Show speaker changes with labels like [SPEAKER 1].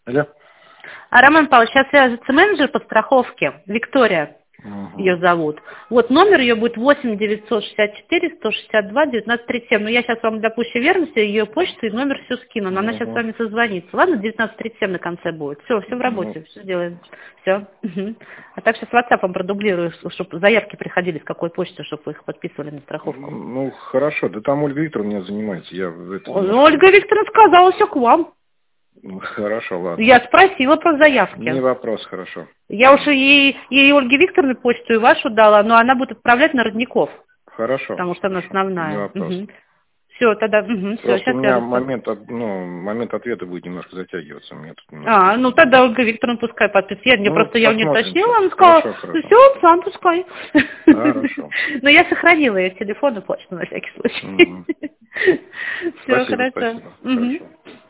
[SPEAKER 1] Алло.
[SPEAKER 2] Роман Павлович, сейчас свяжется менеджер по страховке, Виктория ее зовут. Вот номер ее будет 8 964 162 1937. Но я сейчас вам для пущей верности ее почту и номер все скину. Но она сейчас с вами созвонится. Ладно, 1937 на конце будет. Все в работе, все делаем. Все. А так сейчас WhatsApp вам продублирую, чтобы заявки приходили с какой почты, чтобы вы их подписывали на страховку.
[SPEAKER 1] Ну, хорошо. Да там Ольга Викторовна занимается.
[SPEAKER 2] Ольга Викторовна сказала, все к вам.
[SPEAKER 1] Хорошо, ладно.
[SPEAKER 2] Я спросила про заявки.
[SPEAKER 1] Не вопрос, хорошо.
[SPEAKER 2] Я уж ей Ольге Викторовне почту и вашу дала, но она будет отправлять на Родников.
[SPEAKER 1] Хорошо.
[SPEAKER 2] Потому что она основная.
[SPEAKER 1] Не вопрос.
[SPEAKER 2] Все, тогда, все,
[SPEAKER 1] сейчас у меня момент ответа будет немножко затягиваться.
[SPEAKER 2] Ну тогда Ольга Викторовна пускай подписывает. Я не уточнила, она сказала, все, сам пускай.
[SPEAKER 1] Хорошо.
[SPEAKER 2] Но я сохранила ее телефон и почту на всякий случай. Все, хорошо.